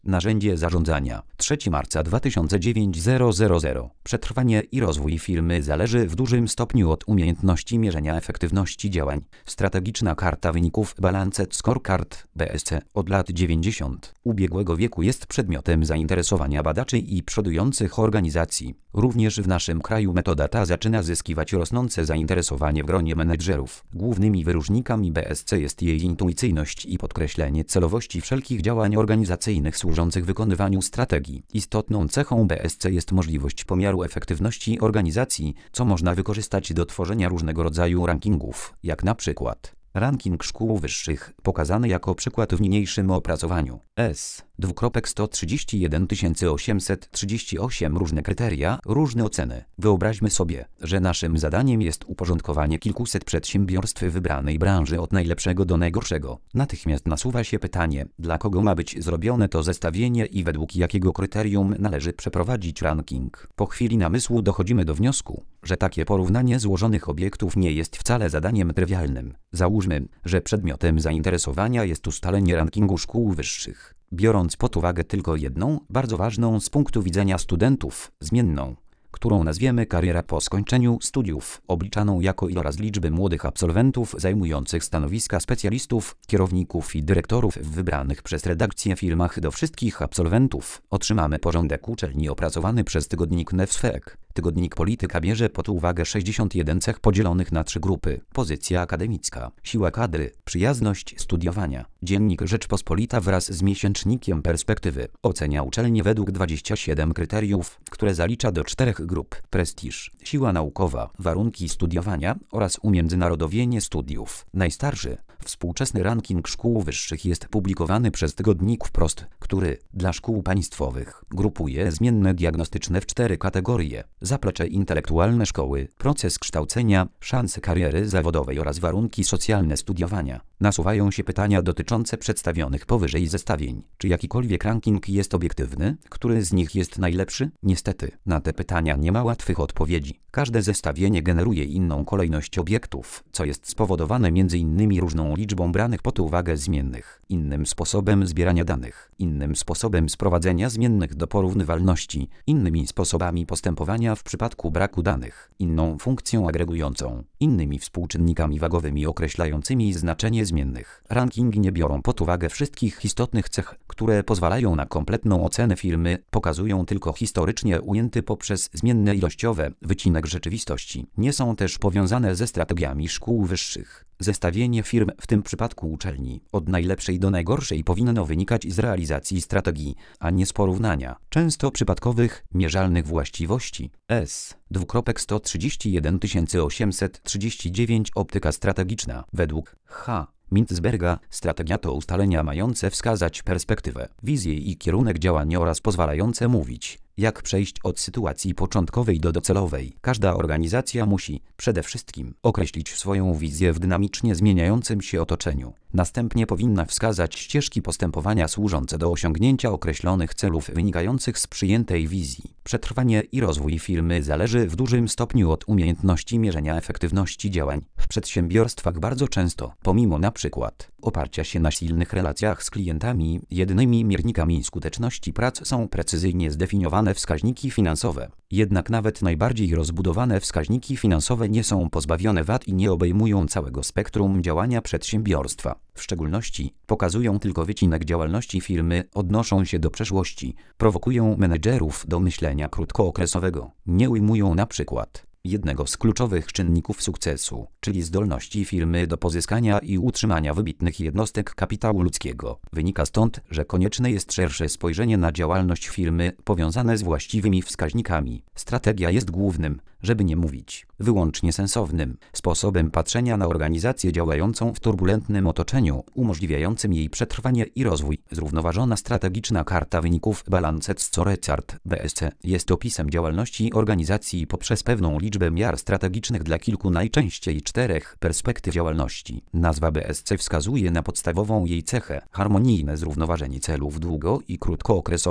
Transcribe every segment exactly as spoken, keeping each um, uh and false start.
Narzędzie zarządzania. trzeciego marca dwa tysiące dziewiątego. Przetrwanie i rozwój firmy zależy w dużym stopniu od umiejętności mierzenia efektywności działań. Strategiczna karta wyników Balanced Scorecard B S C od lat dziewięćdziesiątych ubiegłego wieku jest przedmiotem zainteresowania badaczy i przodujących organizacji. Również w naszym kraju metoda ta zaczyna zyskiwać rosnące zainteresowanie w gronie menedżerów. Głównymi wyróżnikami B S C jest jej intuicyjność i podkreślenie celowości wszelkich działań organizacyjnych służących wykonywaniu strategii. Istotną cechą B S C jest możliwość pomiaru efektywności organizacji, co można wykorzystać do tworzenia różnego rodzaju rankingów, jak na przykład ranking szkół wyższych, pokazany jako przykład w niniejszym opracowaniu. S. Dwukropek sto trzydzieści jeden tysięcy osiemset trzydzieści osiem różne kryteria, różne oceny. Wyobraźmy sobie, że naszym zadaniem jest uporządkowanie kilkuset przedsiębiorstw wybranej branży od najlepszego do najgorszego. Natychmiast nasuwa się pytanie, dla kogo ma być zrobione to zestawienie i według jakiego kryterium należy przeprowadzić ranking. Po chwili namysłu dochodzimy do wniosku, że takie porównanie złożonych obiektów nie jest wcale zadaniem trywialnym. Załóżmy, że przedmiotem zainteresowania jest ustalenie rankingu szkół wyższych. Biorąc pod uwagę tylko jedną, bardzo ważną z punktu widzenia studentów, zmienną, którą nazwiemy kariera po skończeniu studiów, obliczaną jako iloraz liczby młodych absolwentów zajmujących stanowiska specjalistów, kierowników i dyrektorów w wybranych przez redakcję firmach do wszystkich absolwentów, otrzymamy porządek uczelni opracowany przez tygodnik Newsweek. Tygodnik Polityka bierze pod uwagę sześćdziesiąt jeden cech podzielonych na trzy grupy. Pozycja akademicka, siła kadry, przyjazność studiowania. Dziennik Rzeczpospolita wraz z miesięcznikiem Perspektywy ocenia uczelnię według dwudziestu siedmiu kryteriów, które zalicza do czterech grup. Prestiż, siła naukowa, warunki studiowania oraz umiędzynarodowienie studiów. Najstarszy, współczesny ranking szkół wyższych jest publikowany przez tygodnik Wprost, który dla szkół państwowych grupuje zmienne diagnostyczne w cztery kategorie: zaplecze intelektualne szkoły, proces kształcenia, szanse kariery zawodowej oraz warunki socjalne studiowania. Nasuwają się pytania dotyczące przedstawionych powyżej zestawień. Czy jakikolwiek ranking jest obiektywny? Który z nich jest najlepszy? Niestety, na te pytania nie ma łatwych odpowiedzi. Każde zestawienie generuje inną kolejność obiektów, co jest spowodowane m.in. różną liczbą branych pod uwagę zmiennych, innym sposobem zbierania danych, innym sposobem sprowadzenia zmiennych do porównywalności, innymi sposobami postępowania w przypadku braku danych, inną funkcją agregującą, innymi współczynnikami wagowymi określającymi znaczenie zmiennych. Rankingi nie biorą pod uwagę wszystkich istotnych cech, które pozwalają na kompletną ocenę firmy, pokazują tylko historycznie ujęty poprzez zmienne ilościowe wycinek rzeczywistości. Nie są też powiązane ze strategiami szkół wyższych. Zestawienie firm, w tym przypadku uczelni, od najlepszej do najgorszej powinno wynikać z realizacji strategii, a nie z porównania często przypadkowych, mierzalnych właściwości. S. Dwukropek sto trzydzieści jeden tysięcy osiemset trzydzieści dziewięć Optyka strategiczna. Według H. Mintzberga strategia to ustalenia mające wskazać perspektywę, wizję i kierunek działania oraz pozwalające mówić, jak przejść od sytuacji początkowej do docelowej. Każda organizacja musi, przede wszystkim, określić swoją wizję w dynamicznie zmieniającym się otoczeniu. Następnie powinna wskazać ścieżki postępowania służące do osiągnięcia określonych celów wynikających z przyjętej wizji. Przetrwanie i rozwój firmy zależy w dużym stopniu od umiejętności mierzenia efektywności działań. W przedsiębiorstwach bardzo często, pomimo na przykład oparcia się na silnych relacjach z klientami, jedynymi miernikami skuteczności prac są precyzyjnie zdefiniowane wskaźniki finansowe. Jednak nawet najbardziej rozbudowane wskaźniki finansowe nie są pozbawione wad i nie obejmują całego spektrum działania przedsiębiorstwa. W szczególności pokazują tylko wycinek działalności firmy, odnoszą się do przeszłości, prowokują menedżerów do myślenia krótkookresowego. Nie ujmują na przykład jednego z kluczowych czynników sukcesu, czyli zdolności firmy do pozyskania i utrzymania wybitnych jednostek kapitału ludzkiego. Wynika stąd, że konieczne jest szersze spojrzenie na działalność firmy powiązane z właściwymi wskaźnikami. Strategia jest głównym, żeby nie mówić wyłącznie sensownym, sposobem patrzenia na organizację działającą w turbulentnym otoczeniu, umożliwiającym jej przetrwanie i rozwój. Zrównoważona strategiczna karta wyników Balanced Scorecard B S C jest opisem działalności organizacji poprzez pewną liczbę miar strategicznych dla kilku, najczęściej czterech, perspektyw działalności. Nazwa B S C wskazuje na podstawową jej cechę – harmonijne zrównoważenie celów długo- i krótkookresowych.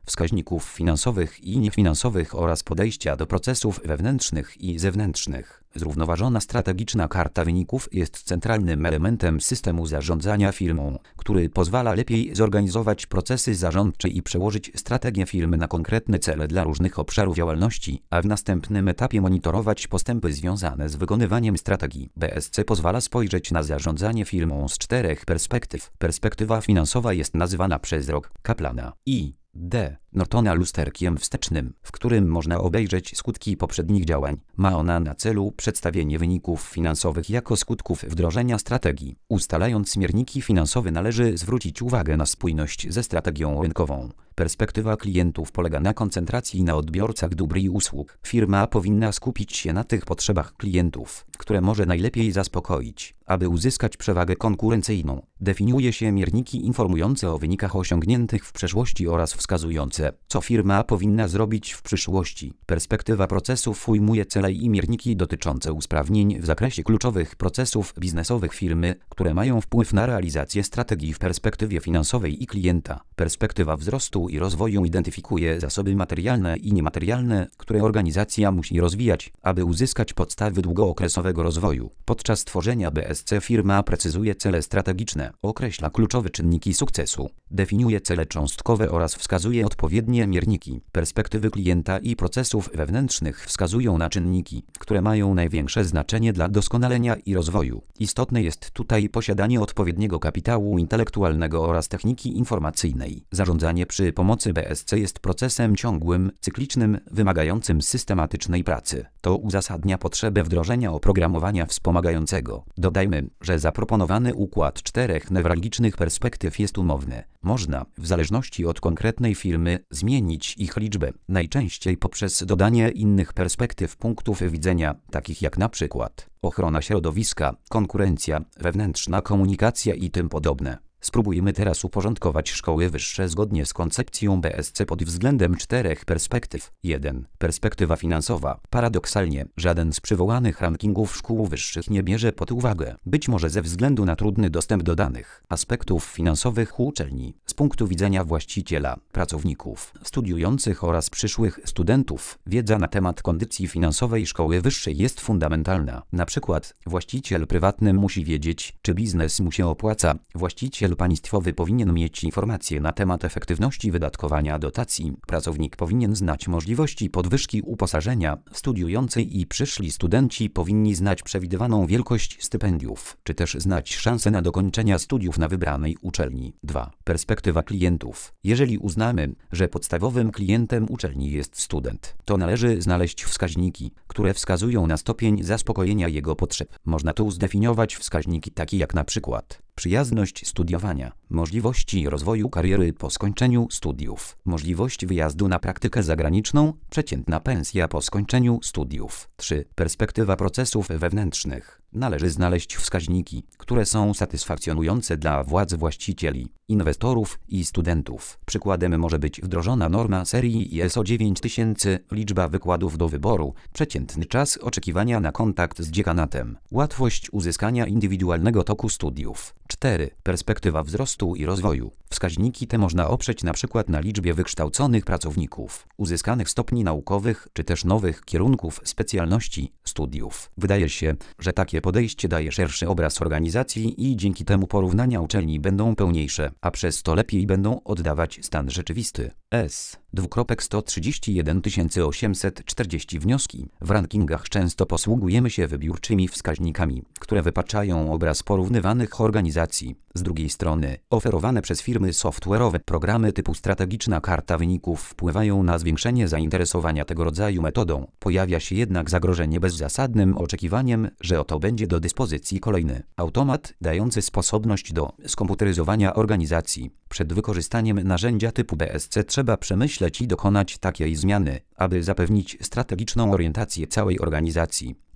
wskaźników finansowych i niefinansowych oraz podejścia do procesów wewnętrznych i zewnętrznych. Zrównoważona strategiczna karta wyników jest centralnym elementem systemu zarządzania firmą, który pozwala lepiej zorganizować procesy zarządcze i przełożyć strategię firmy na konkretne cele dla różnych obszarów działalności, a w następnym etapie monitorować postępy związane z wykonywaniem strategii. B S C pozwala spojrzeć na zarządzanie firmą z czterech perspektyw. Perspektywa finansowa jest nazywana przez rok Kaplana i D. Nortona lusterkiem wstecznym, w którym można obejrzeć skutki poprzednich działań. Ma ona na celu przedstawienie wyników finansowych jako skutków wdrożenia strategii. Ustalając mierniki finansowe należy zwrócić uwagę na spójność ze strategią rynkową. Perspektywa klientów polega na koncentracji na odbiorcach dóbr i usług. Firma powinna skupić się na tych potrzebach klientów, które może najlepiej zaspokoić, aby uzyskać przewagę konkurencyjną. Definiuje się mierniki informujące o wynikach osiągniętych w przeszłości oraz wskazujące, co firma powinna zrobić w przyszłości. Perspektywa procesów ujmuje cele i mierniki dotyczące usprawnień w zakresie kluczowych procesów biznesowych firmy, które mają wpływ na realizację strategii w perspektywie finansowej i klienta. Perspektywa wzrostu i rozwoju identyfikuje zasoby materialne i niematerialne, które organizacja musi rozwijać, aby uzyskać podstawy długookresowego rozwoju. Podczas tworzenia B S C firma precyzuje cele strategiczne, określa kluczowe czynniki sukcesu, definiuje cele cząstkowe oraz wskazuje odpowiednie mierniki. Perspektywy klienta i procesów wewnętrznych wskazują na czynniki, które mają największe znaczenie dla doskonalenia i rozwoju. Istotne jest tutaj posiadanie odpowiedniego kapitału intelektualnego oraz techniki informacyjnej. Zarządzanie przy pomocy B S C jest procesem ciągłym, cyklicznym, wymagającym systematycznej pracy. To uzasadnia potrzebę wdrożenia oprogramowania wspomagającego. Dodajmy, że zaproponowany układ czterech newralgicznych perspektyw jest umowny. Można, w zależności od konkretnej firmy, zmienić ich liczbę, najczęściej poprzez dodanie innych perspektyw punktów widzenia, takich jak na przykład ochrona środowiska, konkurencja, wewnętrzna komunikacja i tym podobne. Spróbujmy teraz uporządkować szkoły wyższe zgodnie z koncepcją B S C pod względem czterech perspektyw. jeden. Perspektywa finansowa. Paradoksalnie, żaden z przywołanych rankingów szkół wyższych nie bierze pod uwagę, być może ze względu na trudny dostęp do danych, aspektów finansowych uczelni, z punktu widzenia właściciela, pracowników, studiujących oraz przyszłych studentów. Wiedza na temat kondycji finansowej szkoły wyższej jest fundamentalna. Na przykład, właściciel prywatny musi wiedzieć, czy biznes mu się opłaca. Właściciel państwowy powinien mieć informacje na temat efektywności wydatkowania dotacji. Pracownik powinien znać możliwości podwyżki uposażenia. Studiujący i przyszli studenci powinni znać przewidywaną wielkość stypendiów, czy też znać szanse na dokończenia studiów na wybranej uczelni. dwa. Perspektywa klientów. Jeżeli uznamy, że podstawowym klientem uczelni jest student, to należy znaleźć wskaźniki, które wskazują na stopień zaspokojenia jego potrzeb. Można tu zdefiniować wskaźniki takie jak na przykład przyjazność studiowania, możliwości rozwoju kariery po skończeniu studiów, możliwość wyjazdu na praktykę zagraniczną, przeciętna pensja po skończeniu studiów. trzy. Perspektywa procesów wewnętrznych. Należy znaleźć wskaźniki, które są satysfakcjonujące dla władz właścicieli, inwestorów i studentów. Przykładem może być wdrożona norma serii I S O dziewięć tysięcy, liczba wykładów do wyboru, przeciętny czas oczekiwania na kontakt z dziekanatem, łatwość uzyskania indywidualnego toku studiów. cztery. Perspektywa wzrostu i rozwoju. Wskaźniki te można oprzeć na przykład na liczbie wykształconych pracowników, uzyskanych stopni naukowych czy też nowych kierunków specjalności studiów. Wydaje się, że takie podejście daje szerszy obraz organizacji i dzięki temu porównania uczelni będą pełniejsze, a przez to lepiej będą oddawać stan rzeczywisty. S. Dwukropek sto trzydzieści jeden tysięcy osiemset czterdzieści wnioski. W rankingach często posługujemy się wybiórczymi wskaźnikami, które wypaczają obraz porównywanych organizacji. Z drugiej strony, oferowane przez firmy software'owe programy typu strategiczna karta wyników wpływają na zwiększenie zainteresowania tego rodzaju metodą. Pojawia się jednak zagrożenie bezzasadnym oczekiwaniem, że oto będzie do dyspozycji kolejny automat dający sposobność do skomputeryzowania organizacji. Przed wykorzystaniem narzędzia typu B S C trzeba przemyśleć i dokonać takiej zmiany, aby zapewnić strategiczną orientację całej organizacji.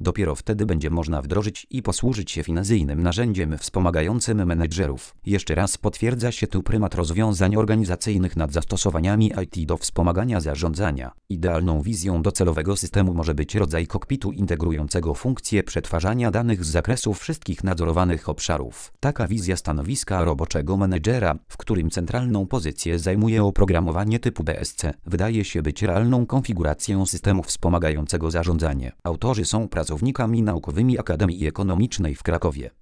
Dopiero wtedy będzie można wdrożyć i posłużyć się finezyjnym narzędziem wspomagającym menedżerów. Jeszcze raz potwierdza się tu prymat rozwiązań organizacyjnych nad zastosowaniami I T do wspomagania zarządzania. Idealną wizją docelowego systemu może być rodzaj kokpitu integrującego funkcję przetwarzania danych z zakresu wszystkich nadzorowanych obszarów. Taka wizja stanowiska roboczego menedżera, w którym centralną pozycję zajmuje oprogramowanie typu B S C, wydaje się być realną konfiguracją systemu wspomagającego zarządzanie. Autorzy są pracownikami naukowymi Akademii Ekonomicznej w Krakowie.